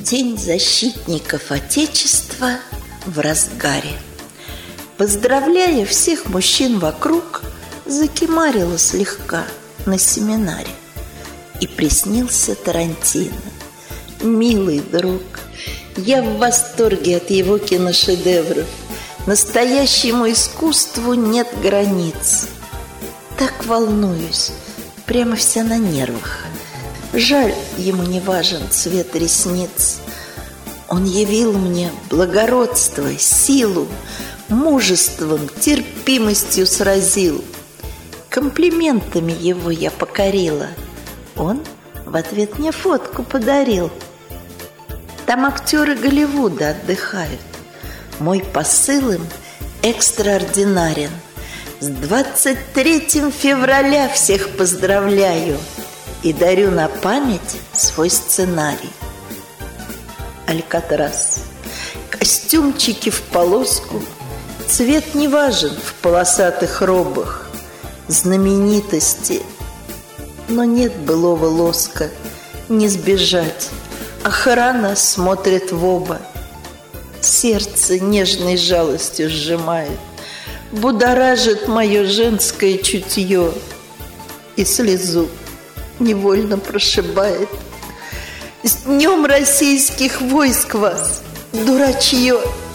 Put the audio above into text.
День защитников Отечества в разгаре. Поздравляя всех мужчин вокруг, закимарила слегка на семинаре. И приснился Тарантино. Милый друг, я в восторге от его киношедевров. Настоящему искусству нет границ. Так волнуюсь, прямо вся на нервах. Жаль, ему не важен цвет ресниц. Он явил мне благородство, силу, мужеством, терпимостью сразил. Комплиментами его я покорила. Он в ответ мне фотку подарил. Там актеры Голливуда отдыхают. Мой посыл им экстраординарен. С 23 февраля всех поздравляю и дарю на память свой сценарий. Алькатрас. Костюмчики в полоску. Цвет не важен в полосатых робах. Знаменитости. Но нет былого лоска. Не сбежать. Охрана смотрит в оба. Сердце нежной жалостью сжимает. Будоражит мое женское чутье. И слезу невольно прошибает. С Днем российских войск вас, дурачье!